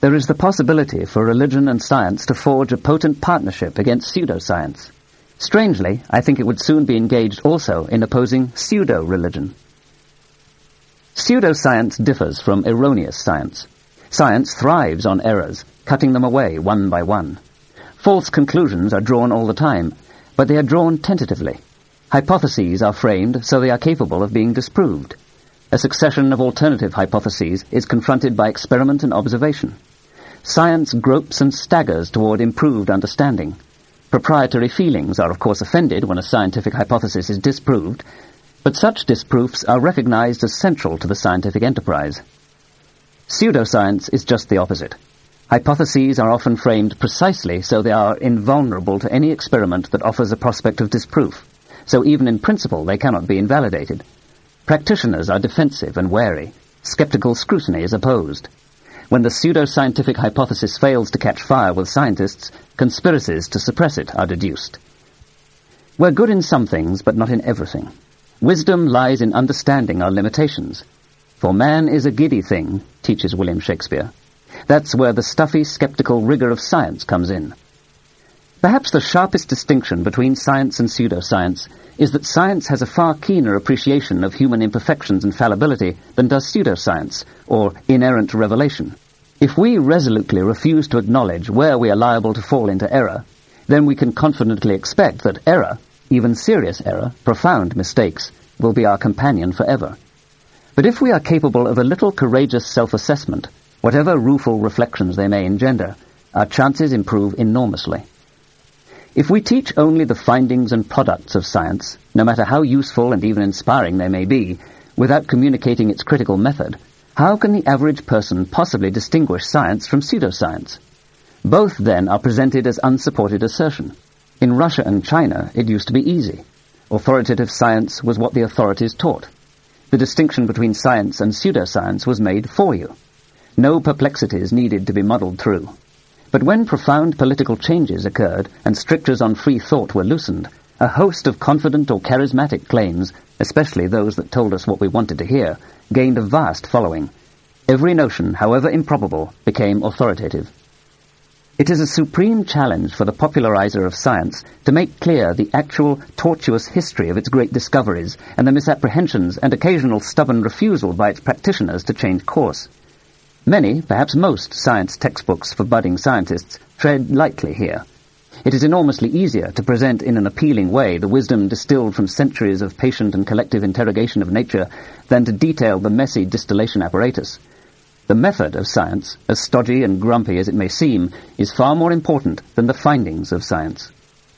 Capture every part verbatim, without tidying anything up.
There is the possibility for religion and science to forge a potent partnership against pseudoscience. Strangely, I think it would soon be engaged also in opposing pseudo-religion. Pseudoscience differs from erroneous science. Science thrives on errors, cutting them away one by one. False conclusions are drawn all the time, but they are drawn tentatively. Hypotheses are framed so they are capable of being disproved. A succession of alternative hypotheses is confronted by experiment and observation. Science gropes and staggers toward improved understanding. Proprietary feelings are of course offended when a scientific hypothesis is disproved, but such disproofs are recognized as central to the scientific enterprise. Pseudoscience is just the opposite. Hypotheses are often framed precisely so they are invulnerable to any experiment that offers a prospect of disproof, so even in principle they cannot be invalidated. Practitioners are defensive and wary. Skeptical scrutiny is opposed. When the pseudoscientific hypothesis fails to catch fire with scientists, conspiracies to suppress it are deduced. We're good in some things, but not in everything. Wisdom lies in understanding our limitations. For man is a giddy thing, teaches William Shakespeare. That's where the stuffy, skeptical rigor of science comes in. Perhaps the sharpest distinction between science and pseudoscience is that science has a far keener appreciation of human imperfections and fallibility than does pseudoscience, or inerrant revelation. If we resolutely refuse to acknowledge where we are liable to fall into error, then we can confidently expect that error, even serious error, profound mistakes, will be our companion forever. But if we are capable of a little courageous self-assessment, whatever rueful reflections they may engender, our chances improve enormously. If we teach only the findings and products of science, no matter how useful and even inspiring they may be, without communicating its critical method, how can the average person possibly distinguish science from pseudoscience? Both, then, are presented as unsupported assertion. In Russia and China, it used to be easy. Authoritative science was what the authorities taught. The distinction between science and pseudoscience was made for you. No perplexities needed to be muddled through. But when profound political changes occurred and strictures on free thought were loosened, a host of confident or charismatic claims, especially those that told us what we wanted to hear, gained a vast following. Every notion, however improbable, became authoritative. It is a supreme challenge for the popularizer of science to make clear the actual tortuous history of its great discoveries and the misapprehensions and occasional stubborn refusal by its practitioners to change course. Many, perhaps most, science textbooks for budding scientists tread lightly here. It is enormously easier to present in an appealing way the wisdom distilled from centuries of patient and collective interrogation of nature than to detail the messy distillation apparatus. The method of science, as stodgy and grumpy as it may seem, is far more important than the findings of science.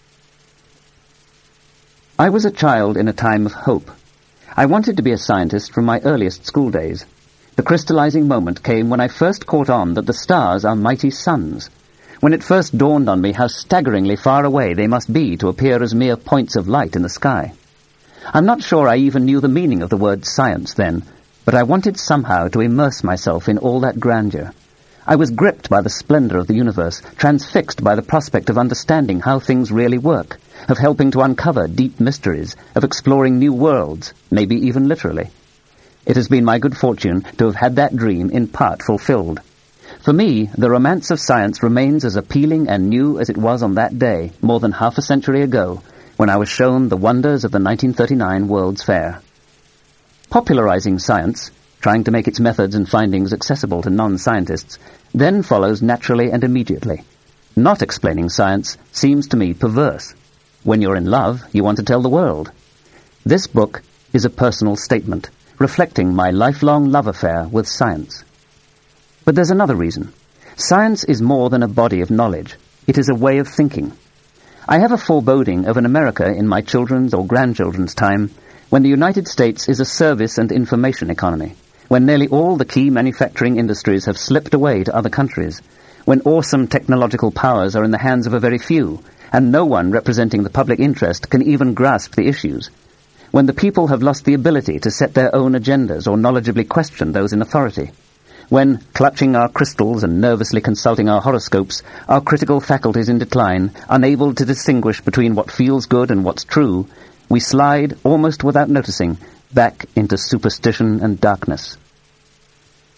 I was a child in a time of hope. I wanted to be a scientist from my earliest school days. The crystallizing moment came when I first caught on that the stars are mighty suns, when it first dawned on me how staggeringly far away they must be to appear as mere points of light in the sky. I'm not sure I even knew the meaning of the word science then, but I wanted somehow to immerse myself in all that grandeur. I was gripped by the splendor of the universe, transfixed by the prospect of understanding how things really work, of helping to uncover deep mysteries, of exploring new worlds, maybe even literally. It has been my good fortune to have had that dream in part fulfilled. For me, the romance of science remains as appealing and new as it was on that day, more than half a century ago, when I was shown the wonders of the nineteen thirty-nine World's Fair. Popularizing science, trying to make its methods and findings accessible to non-scientists, then follows naturally and immediately. Not explaining science seems to me perverse. When you're in love, you want to tell the world. This book is a personal statement, reflecting my lifelong love affair with science. But there's another reason. Science is more than a body of knowledge. It is a way of thinking. I have a foreboding of an America in my children's or grandchildren's time when the United States is a service and information economy, when nearly all the key manufacturing industries have slipped away to other countries, when awesome technological powers are in the hands of a very few, and no one representing the public interest can even grasp the issues, when the people have lost the ability to set their own agendas or knowledgeably question those in authority, when, clutching our crystals and nervously consulting our horoscopes, our critical faculties in decline, unable to distinguish between what feels good and what's true, we slide, almost without noticing, back into superstition and darkness.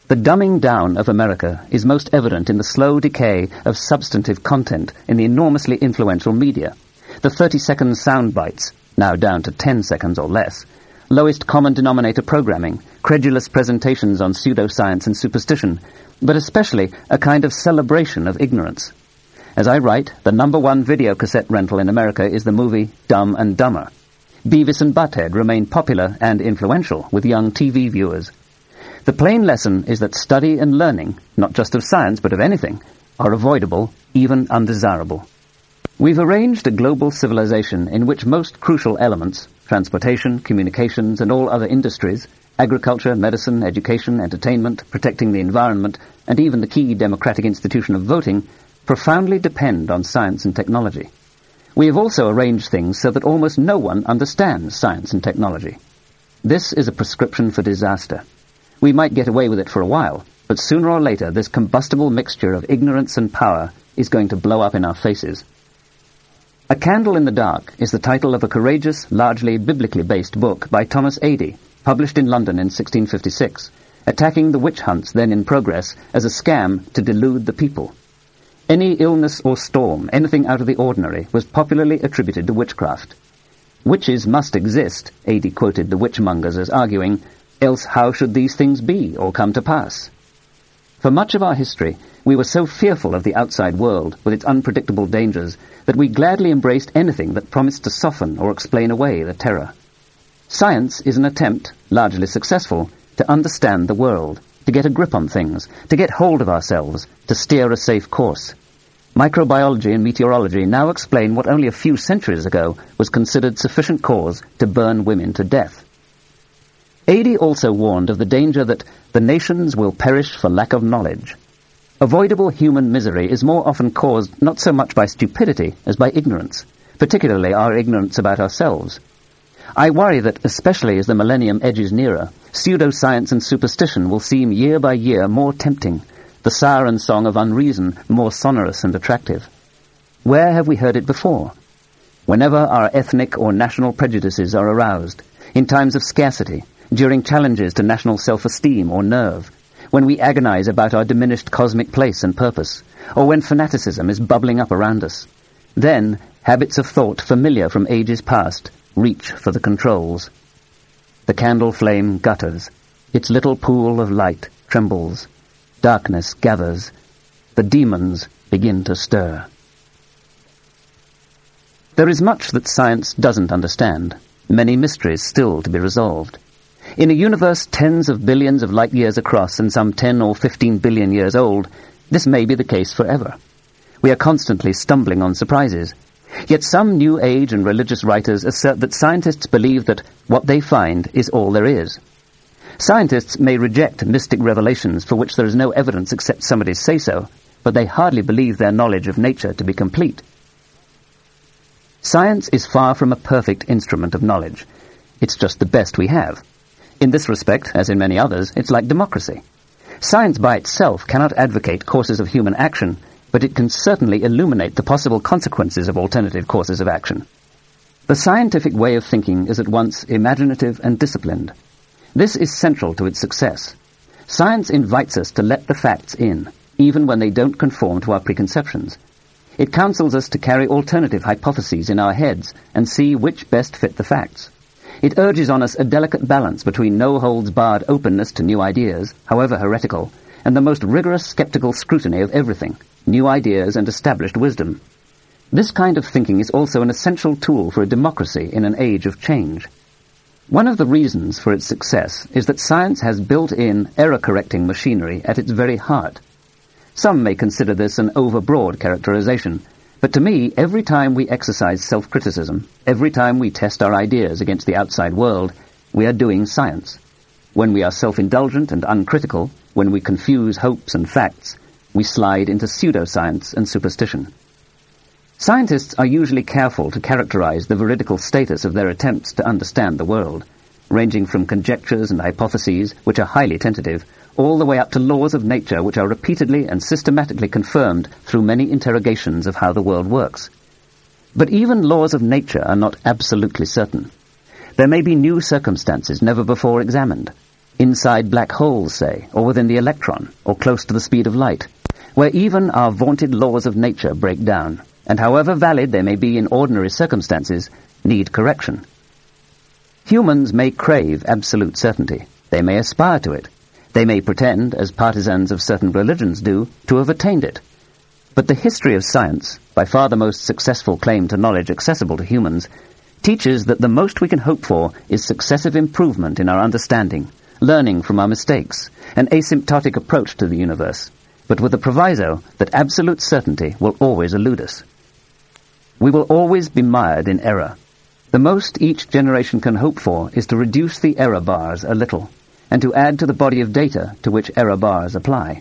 The dumbing down of America is most evident in the slow decay of substantive content in the enormously influential media. The thirty-second sound bites, now down to ten seconds or less, lowest common denominator programming, credulous presentations on pseudoscience and superstition, but especially a kind of celebration of ignorance. As I write, the number one video cassette rental in America is the movie Dumb and Dumber. Beavis and Butthead remain popular and influential with young T V viewers. The plain lesson is that study and learning, not just of science but of anything, are avoidable, even undesirable. We've arranged a global civilization in which most crucial elements, transportation, communications, and all other industries, agriculture, medicine, education, entertainment, protecting the environment, and even the key democratic institution of voting, profoundly depend on science and technology. We have also arranged things so that almost no one understands science and technology. This is a prescription for disaster. We might get away with it for a while, but sooner or later this combustible mixture of ignorance and power is going to blow up in our faces. A Candle in the Dark is the title of a courageous, largely biblically based book by Thomas Adey, published in London in sixteen fifty-six, attacking the witch hunts then in progress as a scam to delude the people. Any illness or storm, anything out of the ordinary, was popularly attributed to witchcraft. Witches must exist, Adey quoted the witchmongers as arguing, else how should these things be or come to pass? For much of our history, we were so fearful of the outside world, with its unpredictable dangers, that we gladly embraced anything that promised to soften or explain away the terror. Science is an attempt, largely successful, to understand the world, to get a grip on things, to get hold of ourselves, to steer a safe course. Microbiology and meteorology now explain what only a few centuries ago was considered sufficient cause to burn women to death. Adey also warned of the danger that the nations will perish for lack of knowledge. Avoidable human misery is more often caused not so much by stupidity as by ignorance, particularly our ignorance about ourselves. I worry that, especially as the millennium edges nearer, pseudoscience and superstition will seem year by year more tempting, the siren song of unreason more sonorous and attractive. Where have we heard it before? Whenever our ethnic or national prejudices are aroused, in times of scarcity, during challenges to national self-esteem or nerve, when we agonize about our diminished cosmic place and purpose, or when fanaticism is bubbling up around us, then habits of thought familiar from ages past reach for the controls. The candle flame gutters. Its little pool of light trembles. Darkness gathers. The demons begin to stir. There is much that science doesn't understand, many mysteries still to be resolved. In a universe tens of billions of light years across and some ten or fifteen billion years old, this may be the case forever. We are constantly stumbling on surprises. Yet some New Age and religious writers assert that scientists believe that what they find is all there is. Scientists may reject mystic revelations for which there is no evidence except somebody's say-so, but they hardly believe their knowledge of nature to be complete. Science is far from a perfect instrument of knowledge. It's just the best we have. In this respect, as in many others, it's like democracy. Science by itself cannot advocate courses of human action, but it can certainly illuminate the possible consequences of alternative courses of action. The scientific way of thinking is at once imaginative and disciplined. This is central to its success. Science invites us to let the facts in, even when they don't conform to our preconceptions. It counsels us to carry alternative hypotheses in our heads and see which best fit the facts. It urges on us a delicate balance between no-holds-barred openness to new ideas, however heretical, and the most rigorous skeptical scrutiny of everything, new ideas and established wisdom. This kind of thinking is also an essential tool for a democracy in an age of change. One of the reasons for its success is that science has built-in error-correcting machinery at its very heart. Some may consider this an overbroad characterization, but to me, every time we exercise self-criticism, every time we test our ideas against the outside world, we are doing science. When we are self-indulgent and uncritical, when we confuse hopes and facts, we slide into pseudoscience and superstition. Scientists are usually careful to characterize the veridical status of their attempts to understand the world, ranging from conjectures and hypotheses, which are highly tentative, all the way up to laws of nature which are repeatedly and systematically confirmed through many interrogations of how the world works. But even laws of nature are not absolutely certain. There may be new circumstances never before examined. inside black holes, say, or within the electron, or close to the speed of light, where even our vaunted laws of nature break down, and however valid they may be in ordinary circumstances, need correction. Humans may crave absolute certainty. They may aspire to it. They may pretend, as partisans of certain religions do, to have attained it. But the history of science, by far the most successful claim to knowledge accessible to humans, teaches that the most we can hope for is successive improvement in our understanding, learning from our mistakes, an asymptotic approach to the universe, but with the proviso that absolute certainty will always elude us. We will always be mired in error. The most each generation can hope for is to reduce the error bars a little, and to add to the body of data to which error bars apply.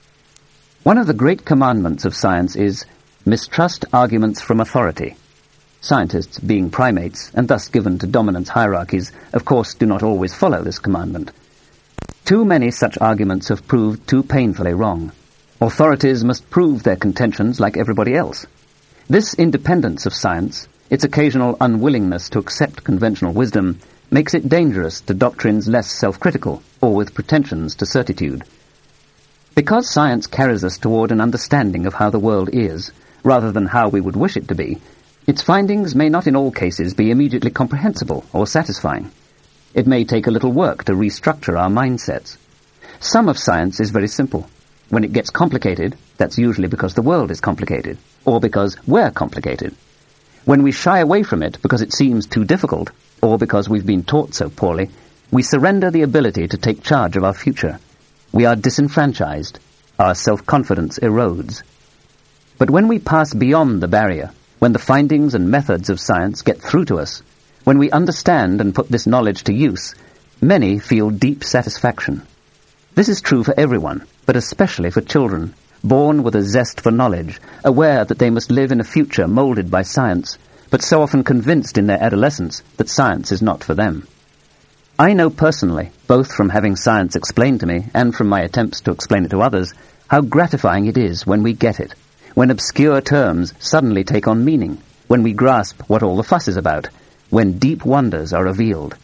One of the great commandments of science is, mistrust arguments from authority. Scientists, being primates, and thus given to dominance hierarchies, of course do not always follow this commandment. Too many such arguments have proved too painfully wrong. Authorities must prove their contentions like everybody else. This independence of science, its occasional unwillingness to accept conventional wisdom, makes it dangerous to doctrines less self-critical, or with pretensions to certitude. Because science carries us toward an understanding of how the world is, rather than how we would wish it to be, its findings may not in all cases be immediately comprehensible or satisfying. It may take a little work to restructure our mindsets. Some of science is very simple. When it gets complicated, that's usually because the world is complicated, or because we're complicated. When we shy away from it because it seems too difficult, or because we've been taught so poorly, we surrender the ability to take charge of our future. We are disenfranchised. Our self-confidence erodes. But when we pass beyond the barrier, when the findings and methods of science get through to us, when we understand and put this knowledge to use, many feel deep satisfaction. This is true for everyone, but especially for children, born with a zest for knowledge, aware that they must live in a future molded by science, but so often convinced in their adolescence that science is not for them. I know personally, both from having science explained to me and from my attempts to explain it to others, how gratifying it is when we get it, when obscure terms suddenly take on meaning, when we grasp what all the fuss is about, when deep wonders are revealed.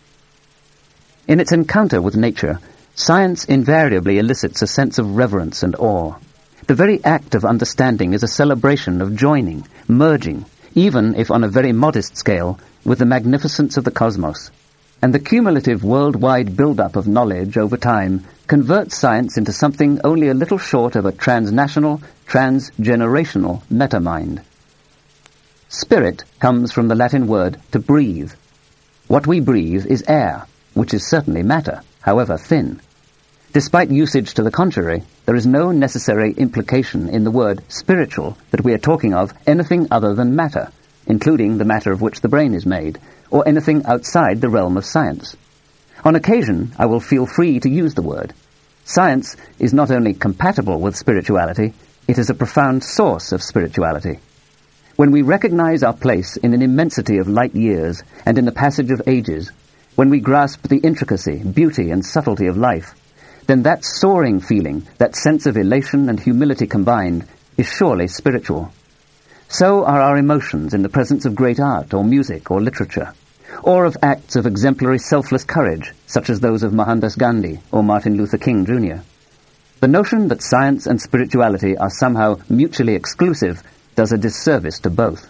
In its encounter with nature, science invariably elicits a sense of reverence and awe. The very act of understanding is a celebration of joining, merging, even if on a very modest scale, with the magnificence of the cosmos. And the cumulative worldwide build-up of knowledge over time converts science into something only a little short of a transnational, transgenerational metamind. Spirit comes from the Latin word to breathe. What we breathe is air, which is certainly matter, however thin. Despite usage to the contrary, there is no necessary implication in the word spiritual that we are talking of anything other than matter, including the matter of which the brain is made, or anything outside the realm of science. On occasion, I will feel free to use the word. Science is not only compatible with spirituality, it is a profound source of spirituality. When we recognize our place in an immensity of light years and in the passage of ages, when we grasp the intricacy, beauty, and subtlety of life, then that soaring feeling, that sense of elation and humility combined, is surely spiritual. So are our emotions in the presence of great art or music or literature, or of acts of exemplary selfless courage, such as those of Mohandas Gandhi or Martin Luther King Junior The notion that science and spirituality are somehow mutually exclusive does a disservice to both.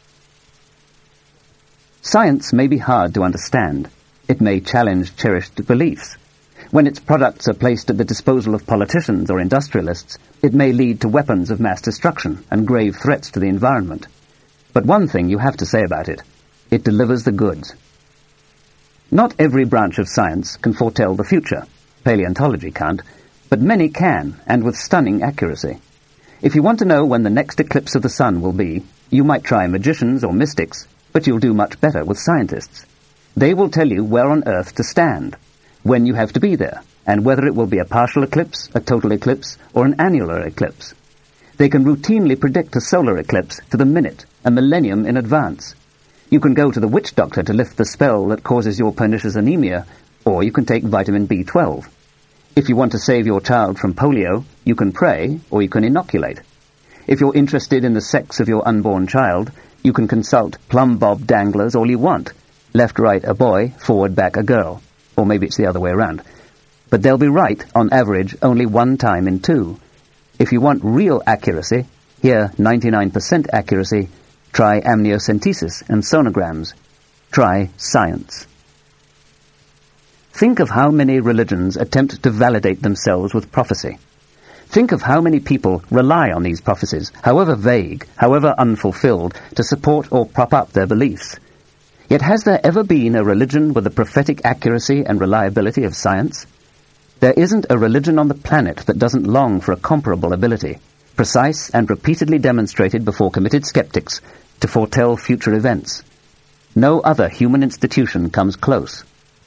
Science may be hard to understand. It may challenge cherished beliefs. When its products are placed at the disposal of politicians or industrialists, it may lead to weapons of mass destruction and grave threats to the environment. But one thing you have to say about it: it delivers the goods. Not every branch of science can foretell the future. Paleontology can't, but many can, and with stunning accuracy. If you want to know when the next eclipse of the sun will be, you might try magicians or mystics, but you'll do much better with scientists. They will tell you where on earth to stand, when you have to be there, and whether it will be a partial eclipse, a total eclipse, or an annular eclipse. They can routinely predict a solar eclipse to the minute, a millennium in advance. You can go to the witch doctor to lift the spell that causes your pernicious anemia, or you can take vitamin B twelve. If you want to save your child from polio, you can pray, or you can inoculate. If you're interested in the sex of your unborn child, you can consult plumb bob danglers all you want. Left, right, a boy, forward, back, a girl. Or maybe it's the other way around. but they'll be right, on average, only one time in two. If you want real accuracy, here ninety-nine percent accuracy, try amniocentesis and sonograms. Try science. Think of how many religions attempt to validate themselves with prophecy. Think of how many people rely on these prophecies, however vague, however unfulfilled, to support or prop up their beliefs. Yet has there ever been a religion with the prophetic accuracy and reliability of science? There isn't a religion on the planet that doesn't long for a comparable ability, precise and repeatedly demonstrated before committed skeptics, to foretell future events. No other human institution comes close.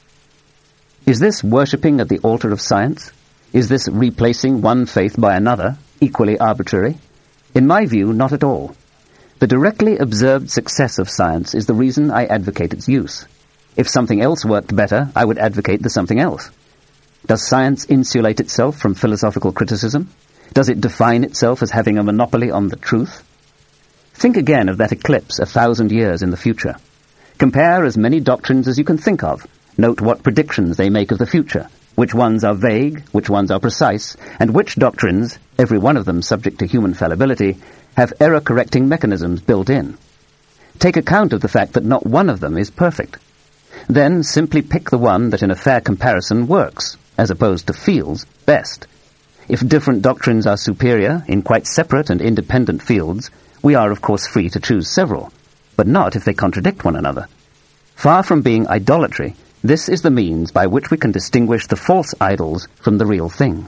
Is this worshipping at the altar of science? Is this replacing one faith by another, equally arbitrary? In my view, not at all. The directly observed success of science is the reason I advocate its use. If something else worked better, I would advocate the something else. Does science insulate itself from philosophical criticism? Does it define itself as having a monopoly on the truth? Think again of that eclipse a thousand years in the future. Compare as many doctrines as you can think of. Note what predictions they make of the future, which ones are vague, which ones are precise, and which doctrines, every one of them subject to human fallibility, have error-correcting mechanisms built in. Take account of the fact that not one of them is perfect. Then simply pick the one that in a fair comparison works, as opposed to feels, best. If different doctrines are superior in quite separate and independent fields, we are of course free to choose several, but not if they contradict one another. Far from being idolatry, this is the means by which we can distinguish the false idols from the real thing.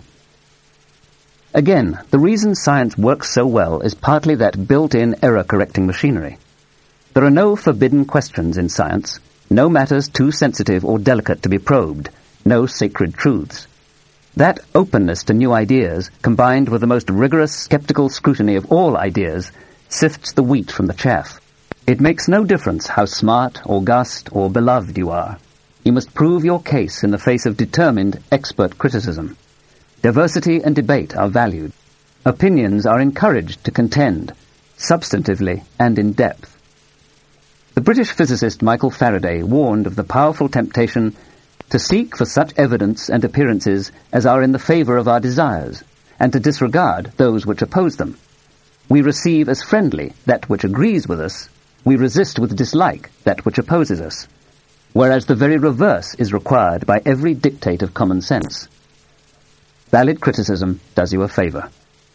Again, the reason science works so well is partly that built-in error-correcting machinery. There are no forbidden questions in science, no matters too sensitive or delicate to be probed, no sacred truths. That openness to new ideas, combined with the most rigorous skeptical scrutiny of all ideas, sifts the wheat from the chaff. It makes no difference how smart, august, or beloved you are. You must prove your case in the face of determined, expert criticism. Diversity and debate are valued. Opinions are encouraged to contend, substantively and in depth. The British physicist Michael Faraday warned of the powerful temptation to seek for such evidence and appearances as are in the favour of our desires, and to disregard those which oppose them. We receive as friendly that which agrees with us, we resist with dislike that which opposes us, whereas the very reverse is required by every dictate of common sense. Valid criticism does you a favour.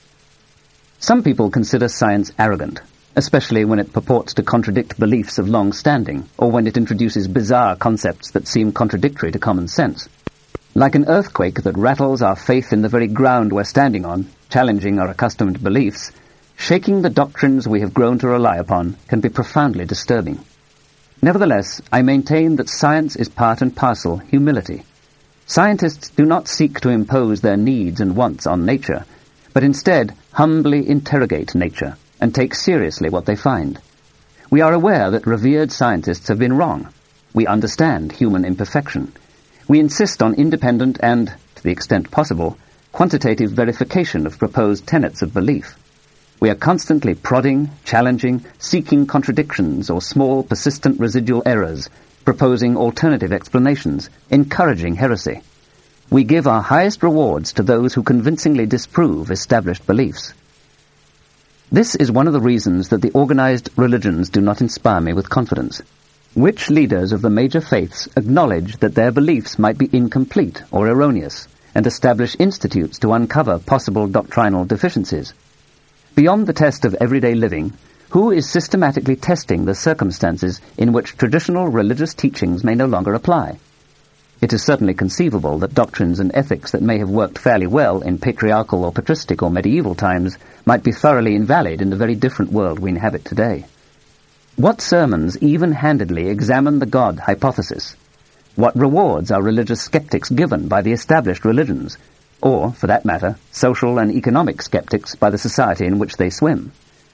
Some people consider science arrogant, especially when it purports to contradict beliefs of long standing, or when it introduces bizarre concepts that seem contradictory to common sense. Like an earthquake that rattles our faith in the very ground we're standing on, challenging our accustomed beliefs, shaking the doctrines we have grown to rely upon can be profoundly disturbing. Nevertheless, I maintain that science is part and parcel humility. Scientists do not seek to impose their needs and wants on nature, but instead humbly interrogate nature and take seriously what they find. We are aware that revered scientists have been wrong. We understand human imperfection. We insist on independent and, to the extent possible, quantitative verification of proposed tenets of belief. We are constantly prodding, challenging, seeking contradictions or small, persistent residual errors, proposing alternative explanations, encouraging heresy. We give our highest rewards to those who convincingly disprove established beliefs. This is one of the reasons that the organized religions do not inspire me with confidence. Which leaders of the major faiths acknowledge that their beliefs might be incomplete or erroneous, and establish institutes to uncover possible doctrinal deficiencies? Beyond the test of everyday living, who is systematically testing the circumstances in which traditional religious teachings may no longer apply? It is certainly conceivable that doctrines and ethics that may have worked fairly well in patriarchal or patristic or medieval times might be thoroughly invalid in the very different world we inhabit today. What sermons even-handedly examine the God hypothesis? What rewards are religious skeptics given by the established religions, or, for that matter, social and economic skeptics by the society in which they swim?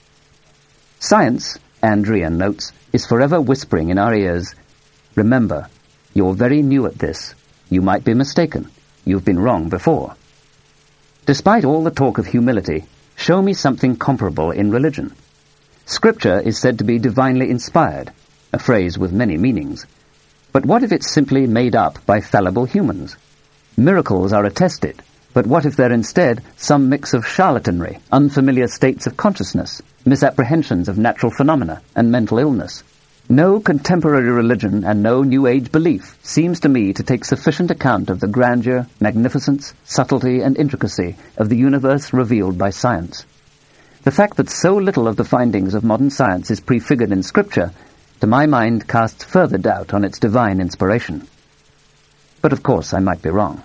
Science, Andrian notes, is forever whispering in our ears, "Remember, you're very new at this. You might be mistaken. You've been wrong before." Despite all the talk of humility, show me something comparable in religion. Scripture is said to be divinely inspired, a phrase with many meanings. But what if it's simply made up by fallible humans? Miracles are attested, but what if they're instead some mix of charlatanry, unfamiliar states of consciousness, misapprehensions of natural phenomena, and mental illness? No contemporary religion and no New Age belief seems to me to take sufficient account of the grandeur, magnificence, subtlety, and intricacy of the universe revealed by science. The fact that so little of the findings of modern science is prefigured in Scripture, to my mind, casts further doubt on its divine inspiration. But of course I might be wrong.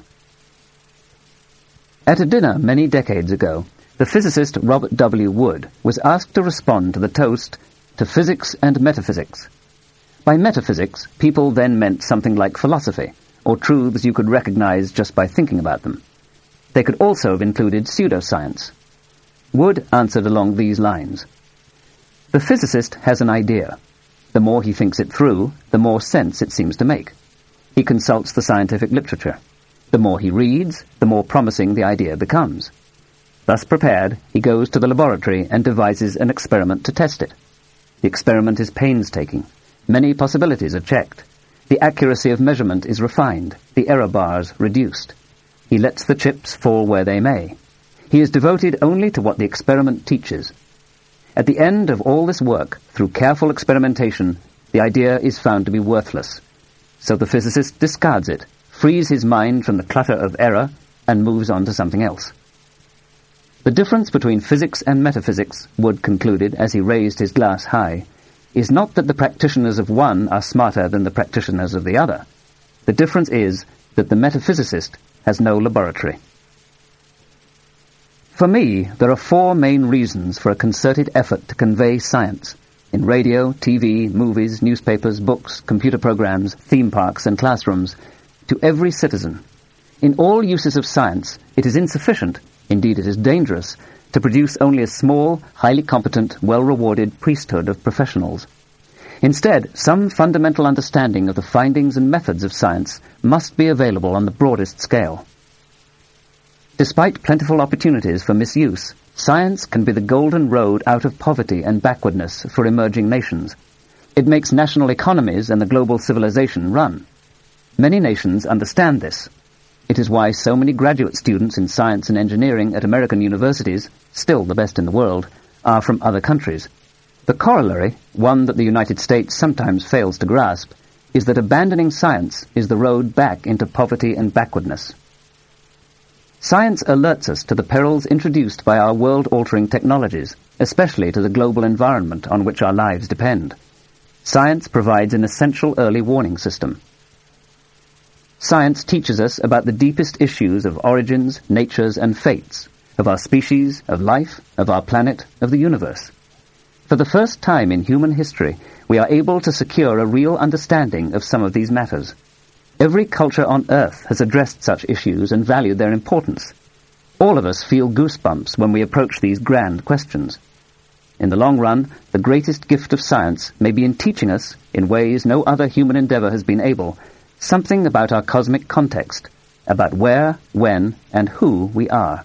At a dinner many decades ago, the physicist Robert W. Wood was asked to respond to the toast, "To Physics and Metaphysics." By metaphysics, people then meant something like philosophy, or truths you could recognize just by thinking about them. They could also have included pseudoscience. Wood answered along these lines. The physicist has an idea. The more he thinks it through, the more sense it seems to make. He consults the scientific literature. The more he reads, the more promising the idea becomes. Thus prepared, he goes to the laboratory and devises an experiment to test it. The experiment is painstaking. Many possibilities are checked. The accuracy of measurement is refined, the error bars reduced. He lets the chips fall where they may. He is devoted only to what the experiment teaches. At the end of all this work, through careful experimentation, the idea is found to be worthless. So the physicist discards it, frees his mind from the clutter of error, and moves on to something else. The difference between physics and metaphysics, Wood concluded as he raised his glass high, is not that the practitioners of one are smarter than the practitioners of the other. The difference is that the metaphysicist has no laboratory. For me, there are four main reasons for a concerted effort to convey science in radio, T V, movies, newspapers, books, computer programs, theme parks, and classrooms to every citizen. In all uses of science, it is insufficient, indeed it is dangerous, to produce only a small, highly competent, well-rewarded priesthood of professionals. Instead, some fundamental understanding of the findings and methods of science must be available on the broadest scale. Despite plentiful opportunities for misuse, science can be the golden road out of poverty and backwardness for emerging nations. It makes national economies and the global civilization run. Many nations understand this. It is why so many graduate students in science and engineering at American universities, still the best in the world, are from other countries. The corollary, one that the United States sometimes fails to grasp, is that abandoning science is the road back into poverty and backwardness. Science alerts us to the perils introduced by our world-altering technologies, especially to the global environment on which our lives depend. Science provides an essential early warning system. Science teaches us about the deepest issues of origins, natures, and fates, of our species, of life, of our planet, of the universe. For the first time in human history, we are able to secure a real understanding of some of these matters. Every culture on Earth has addressed such issues and valued their importance. All of us feel goosebumps when we approach these grand questions. In the long run, the greatest gift of science may be in teaching us, in ways no other human endeavor has been able, something about our cosmic context, about where, when, and who we are.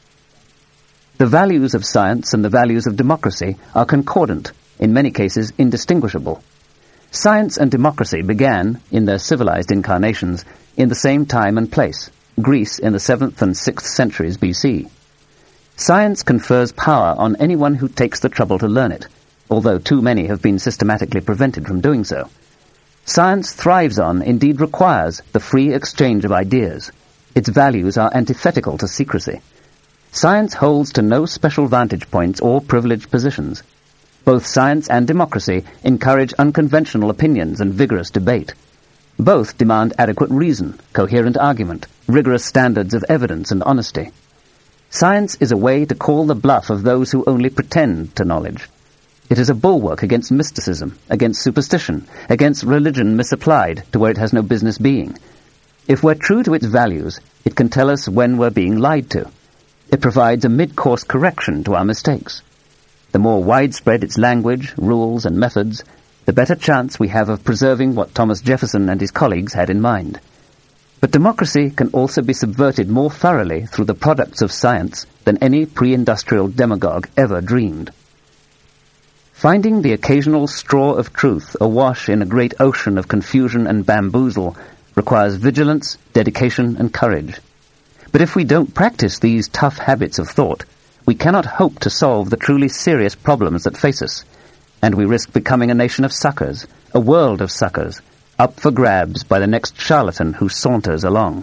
The values of science and the values of democracy are concordant, in many cases indistinguishable. Science and democracy began, in their civilized incarnations, in the same time and place, Greece in the seventh and sixth centuries B C. Science confers power on anyone who takes the trouble to learn it, although too many have been systematically prevented from doing so. Science thrives on, indeed requires, the free exchange of ideas. Its values are antithetical to secrecy. Science holds to no special vantage points or privileged positions. Both science and democracy encourage unconventional opinions and vigorous debate. Both demand adequate reason, coherent argument, rigorous standards of evidence and honesty. Science is a way to call the bluff of those who only pretend to knowledge. It is a bulwark against mysticism, against superstition, against religion misapplied to where it has no business being. If we're true to its values, it can tell us when we're being lied to. It provides a mid-course correction to our mistakes. The more widespread its language, rules, and methods, the better chance we have of preserving what Thomas Jefferson and his colleagues had in mind. But democracy can also be subverted more thoroughly through the products of science than any pre-industrial demagogue ever dreamed. Finding the occasional straw of truth awash in a great ocean of confusion and bamboozle requires vigilance, dedication, and courage. But if we don't practice these tough habits of thought, we cannot hope to solve the truly serious problems that face us, and we risk becoming a nation of suckers, a world of suckers, up for grabs by the next charlatan who saunters along.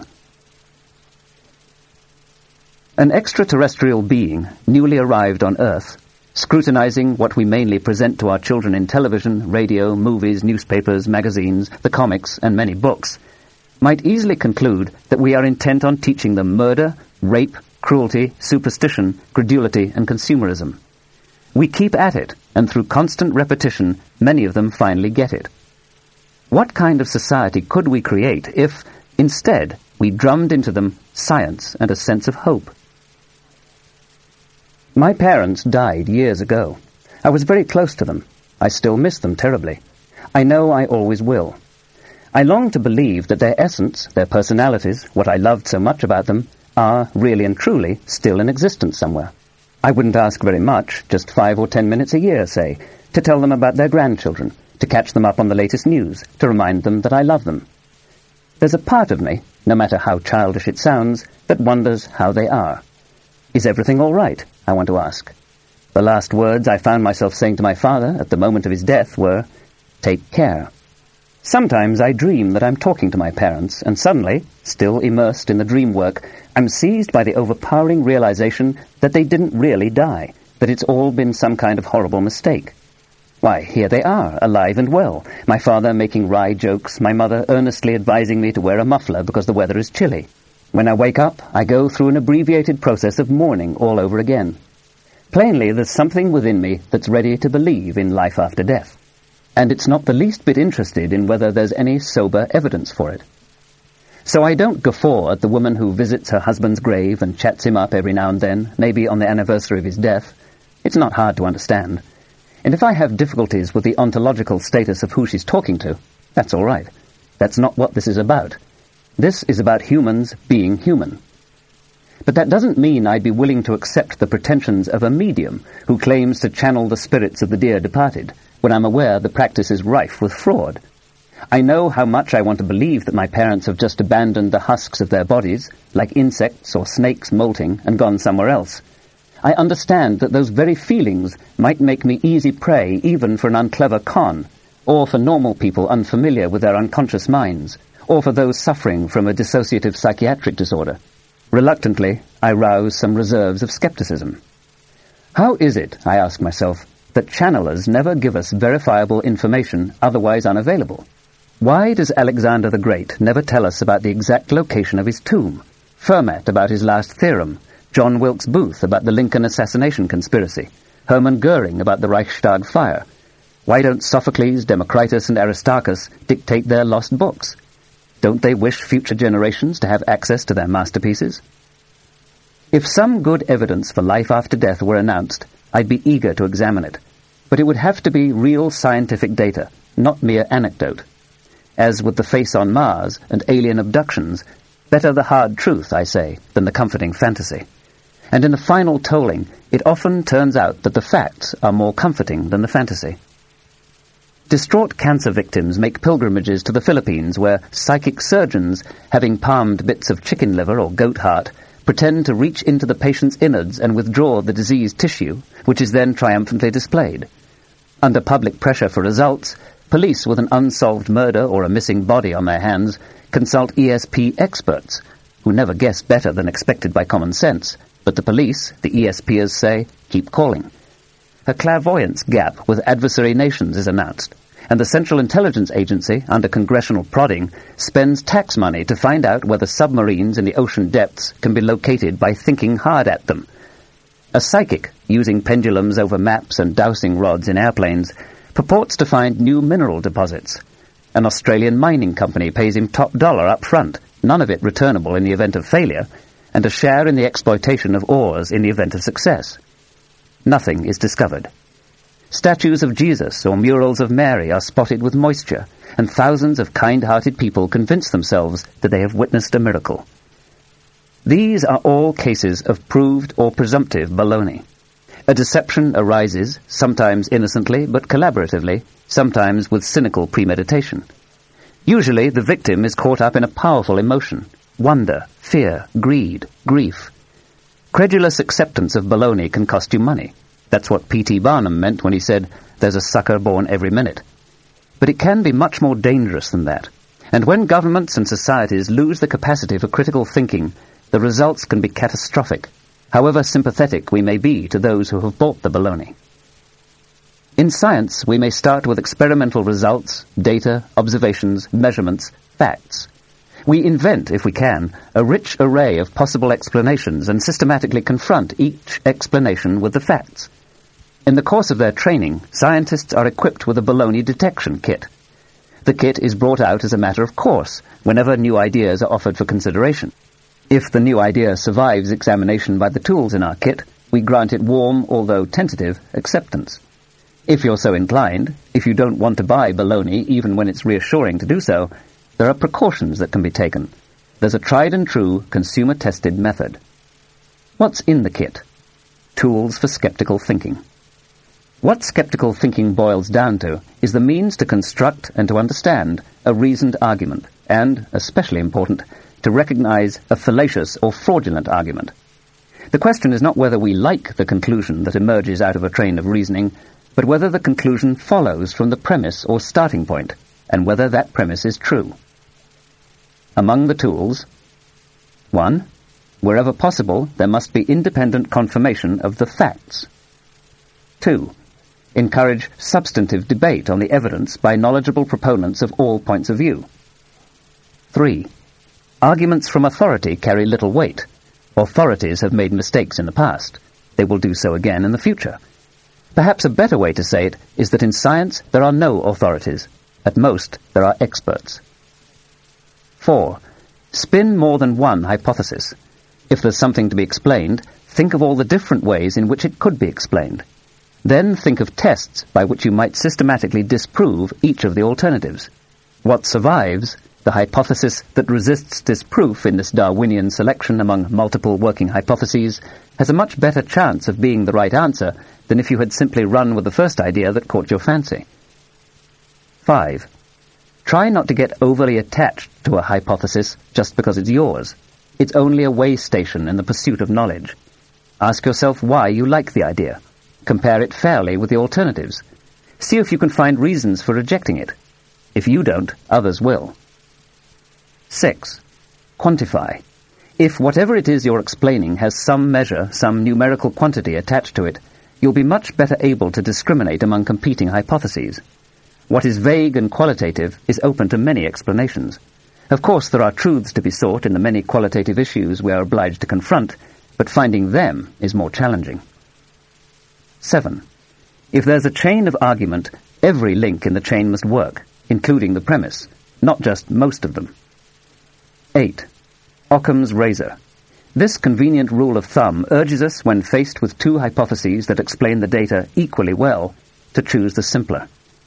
An extraterrestrial being, newly arrived on Earth, scrutinizing what we mainly present to our children in television, radio, movies, newspapers, magazines, the comics, and many books, might easily conclude that we are intent on teaching them murder, rape, cruelty, superstition, credulity, and consumerism. We keep at it, and through constant repetition, many of them finally get it. What kind of society could we create if, instead, we drummed into them science and a sense of hope? My parents died years ago. I was very close to them. I still miss them terribly. I know I always will. I long to believe that their essence, their personalities, what I loved so much about them, are, really and truly, still in existence somewhere. I wouldn't ask very much, just five or ten minutes a year, say, to tell them about their grandchildren, to catch them up on the latest news, to remind them that I love them. There's a part of me, no matter how childish it sounds, that wonders how they are. Is everything all right? I want to ask. The last words I found myself saying to my father at the moment of his death were, "Take care." Sometimes I dream that I'm talking to my parents, and suddenly, still immersed in the dream work, I'm seized by the overpowering realization that they didn't really die, that it's all been some kind of horrible mistake. Why, here they are, alive and well, my father making wry jokes, my mother earnestly advising me to wear a muffler because the weather is chilly. When I wake up, I go through an abbreviated process of mourning all over again. Plainly, there's something within me that's ready to believe in life after death, and it's not the least bit interested in whether there's any sober evidence for it. So I don't guffaw at the woman who visits her husband's grave and chats him up every now and then, maybe on the anniversary of his death. It's not hard to understand. And if I have difficulties with the ontological status of who she's talking to, that's all right. That's not what this is about. This is about humans being human. But that doesn't mean I'd be willing to accept the pretensions of a medium who claims to channel the spirits of the dear departed, when I'm aware the practice is rife with fraud. I know how much I want to believe that my parents have just abandoned the husks of their bodies, like insects or snakes molting, and gone somewhere else. I understand that those very feelings might make me easy prey even for an unclever con, or for normal people unfamiliar with their unconscious minds, or for those suffering from a dissociative psychiatric disorder. Reluctantly, I rouse some reserves of skepticism. How is it, I ask myself, that channelers never give us verifiable information otherwise unavailable? Why does Alexander the Great never tell us about the exact location of his tomb, Fermat about his last theorem, John Wilkes Booth about the Lincoln assassination conspiracy, Hermann Goering about the Reichstag fire? Why don't Sophocles, Democritus, and Aristarchus dictate their lost books? Don't they wish future generations to have access to their masterpieces? If some good evidence for life after death were announced, I'd be eager to examine it. But it would have to be real scientific data, not mere anecdote. As with the face on Mars and alien abductions, better the hard truth, I say, than the comforting fantasy. And in the final tolling, it often turns out that the facts are more comforting than the fantasy. Distraught cancer victims make pilgrimages to the Philippines where psychic surgeons, having palmed bits of chicken liver or goat heart, pretend to reach into the patient's innards and withdraw the diseased tissue, which is then triumphantly displayed. Under public pressure for results, police with an unsolved murder or a missing body on their hands consult E S P experts, who never guess better than expected by common sense, but the police, the ESPers say, keep calling. A clairvoyance gap with adversary nations is announced, and the Central Intelligence Agency, under congressional prodding, spends tax money to find out whether submarines in the ocean depths can be located by thinking hard at them. A psychic, using pendulums over maps and dowsing rods in airplanes, purports to find new mineral deposits. An Australian mining company pays him top dollar up front, none of it returnable in the event of failure, and a share in the exploitation of ores in the event of success. Nothing is discovered. Statues of Jesus or murals of Mary are spotted with moisture, and thousands of kind-hearted people convince themselves that they have witnessed a miracle. These are all cases of proved or presumptive baloney. A deception arises, sometimes innocently but collaboratively, sometimes with cynical premeditation. Usually the victim is caught up in a powerful emotion: wonder, fear, greed, grief. Credulous acceptance of baloney can cost you money. That's what P T Barnum meant when he said, "There's a sucker born every minute." But it can be much more dangerous than that. And when governments and societies lose the capacity for critical thinking, the results can be catastrophic, however sympathetic we may be to those who have bought the baloney. In science, we may start with experimental results, data, observations, measurements, facts. We invent, if we can, a rich array of possible explanations and systematically confront each explanation with the facts. In the course of their training, scientists are equipped with a baloney detection kit. The kit is brought out as a matter of course whenever new ideas are offered for consideration. If the new idea survives examination by the tools in our kit, we grant it warm, although tentative, acceptance. If you're so inclined, if you don't want to buy baloney even when it's reassuring to do so, there are precautions that can be taken. There's a tried-and-true, consumer-tested method. What's in the kit? Tools for skeptical thinking. What skeptical thinking boils down to is the means to construct and to understand a reasoned argument, and, especially important, to recognize a fallacious or fraudulent argument. The question is not whether we like the conclusion that emerges out of a train of reasoning, but whether the conclusion follows from the premise or starting point, and whether that premise is true. Among the tools, one, wherever possible, there must be independent confirmation of the facts. Two, encourage substantive debate on the evidence by knowledgeable proponents of all points of view. Three, arguments from authority carry little weight. Authorities have made mistakes in the past. They will do so again in the future. Perhaps a better way to say it is that in science there are no authorities. At most, there are experts. Four, spin more than one hypothesis. If there's something to be explained, think of all the different ways in which it could be explained. Then think of tests by which you might systematically disprove each of the alternatives. What survives, the hypothesis that resists disproof in this Darwinian selection among multiple working hypotheses, has a much better chance of being the right answer than if you had simply run with the first idea that caught your fancy. Five, try not to get overly attached to a hypothesis just because it's yours. It's only a way station in the pursuit of knowledge. Ask yourself why you like the idea. Compare it fairly with the alternatives. See if you can find reasons for rejecting it. If you don't, others will. Six, quantify. If whatever it is you're explaining has some measure, some numerical quantity attached to it, you'll be much better able to discriminate among competing hypotheses. What is vague and qualitative is open to many explanations. Of course, there are truths to be sought in the many qualitative issues we are obliged to confront, but finding them is more challenging. Seven, if there's a chain of argument, every link in the chain must work, including the premise, not just most of them. Eight, Occam's razor. This convenient rule of thumb urges us, when faced with two hypotheses that explain the data equally well, to choose the simpler.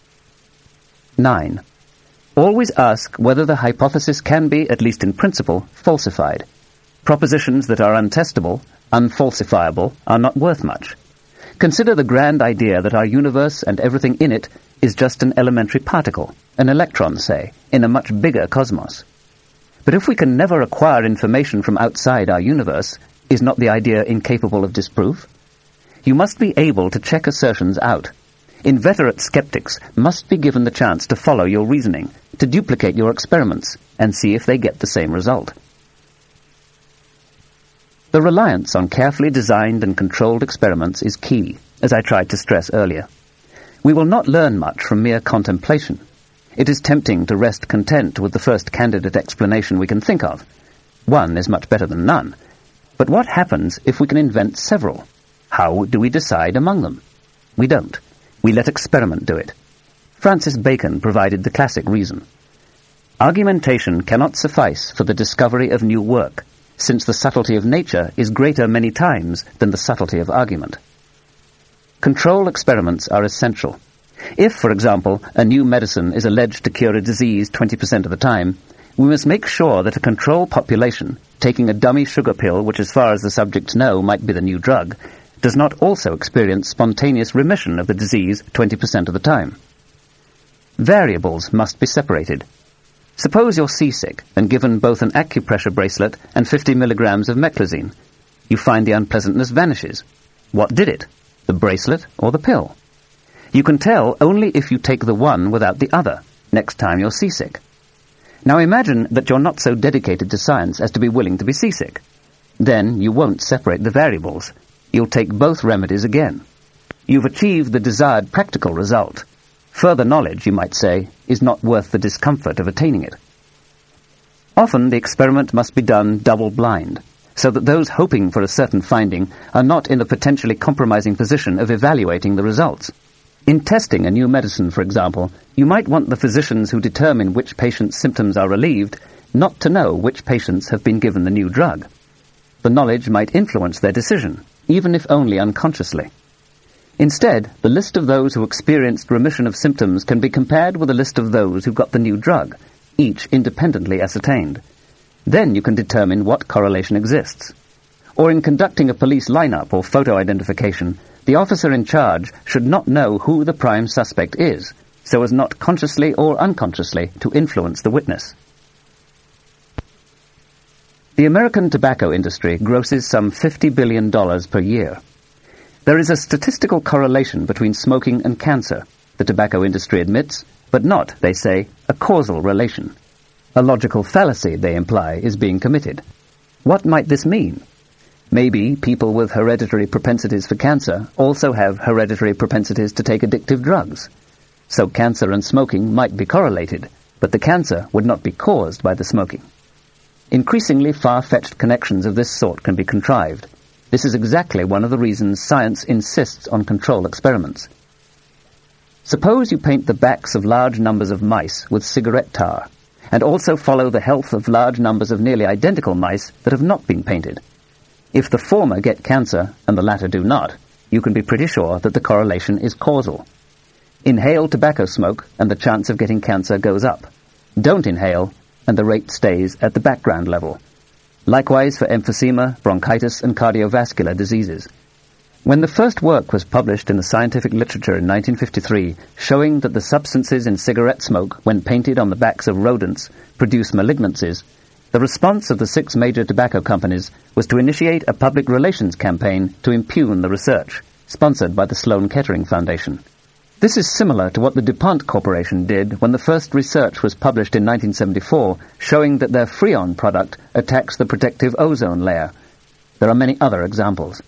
Nine, always ask whether the hypothesis can be, at least in principle, falsified. Propositions that are untestable, unfalsifiable, are not worth much. Consider the grand idea that our universe and everything in it is just an elementary particle, an electron, say, in a much bigger cosmos. But if we can never acquire information from outside our universe, is not the idea incapable of disproof? You must be able to check assertions out. Inveterate skeptics must be given the chance to follow your reasoning, to duplicate your experiments, and see if they get the same result. The reliance on carefully designed and controlled experiments is key, as I tried to stress earlier. We will not learn much from mere contemplation. It is tempting to rest content with the first candidate explanation we can think of. One is much better than none. But what happens if we can invent several? How do we decide among them? We don't. We let experiment do it. Francis Bacon provided the classic reason. Argumentation cannot suffice for the discovery of new work, since the subtlety of nature is greater many times than the subtlety of argument. Control experiments are essential. If, for example, a new medicine is alleged to cure a disease twenty percent of the time, we must make sure that a control population, taking a dummy sugar pill which, as far as the subjects know, might be the new drug, does not also experience spontaneous remission of the disease twenty percent of the time. Variables must be separated. Suppose you're seasick and given both an acupressure bracelet and fifty milligrams of meclizine. You find the unpleasantness vanishes. What did it? The bracelet or the pill? You can tell only if you take the one without the other, next time you're seasick. Now imagine that you're not so dedicated to science as to be willing to be seasick. Then you won't separate the variables. You'll take both remedies again. You've achieved the desired practical result. Further knowledge, you might say, is not worth the discomfort of attaining it. Often the experiment must be done double-blind, so that those hoping for a certain finding are not in a potentially compromising position of evaluating the results. In testing a new medicine, for example, you might want the physicians who determine which patients' symptoms are relieved not to know which patients have been given the new drug. The knowledge might influence their decision, even if only unconsciously. Instead, the list of those who experienced remission of symptoms can be compared with a list of those who got the new drug, each independently ascertained. Then you can determine what correlation exists. Or in conducting a police lineup or photo identification, the officer in charge should not know who the prime suspect is, so as not consciously or unconsciously to influence the witness. The American tobacco industry grosses some fifty billion dollars per year. There is a statistical correlation between smoking and cancer, the tobacco industry admits, but not, they say, a causal relation. A logical fallacy, they imply, is being committed. What might this mean? Maybe people with hereditary propensities for cancer also have hereditary propensities to take addictive drugs. So cancer and smoking might be correlated, but the cancer would not be caused by the smoking. Increasingly far-fetched connections of this sort can be contrived. This is exactly one of the reasons science insists on control experiments. Suppose you paint the backs of large numbers of mice with cigarette tar, and also follow the health of large numbers of nearly identical mice that have not been painted. If the former get cancer and the latter do not, you can be pretty sure that the correlation is causal. Inhale tobacco smoke and the chance of getting cancer goes up. Don't inhale and the rate stays at the background level. Likewise for emphysema, bronchitis, and cardiovascular diseases. When the first work was published in the scientific literature in nineteen fifty-three, showing that the substances in cigarette smoke, when painted on the backs of rodents, produce malignancies, the response of the six major tobacco companies was to initiate a public relations campaign to impugn the research, sponsored by the Sloan Kettering Foundation. This is similar to what the DuPont Corporation did when the first research was published in nineteen seventy-four, showing that their Freon product attacks the protective ozone layer. There are many other examples.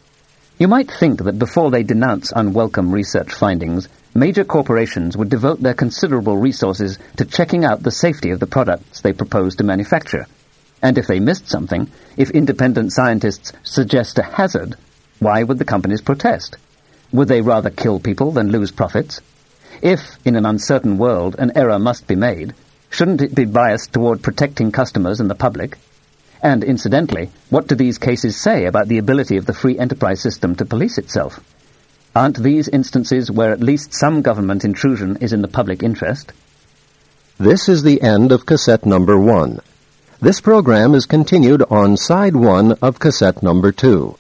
You might think that before they denounce unwelcome research findings, major corporations would devote their considerable resources to checking out the safety of the products they propose to manufacture. And if they missed something, if independent scientists suggest a hazard, why would the companies protest? Would they rather kill people than lose profits? If, in an uncertain world, an error must be made, shouldn't it be biased toward protecting customers and the public? And, incidentally, what do these cases say about the ability of the free enterprise system to police itself? Aren't these instances where at least some government intrusion is in the public interest? This is the end of cassette number one. This program is continued on side one of cassette number two.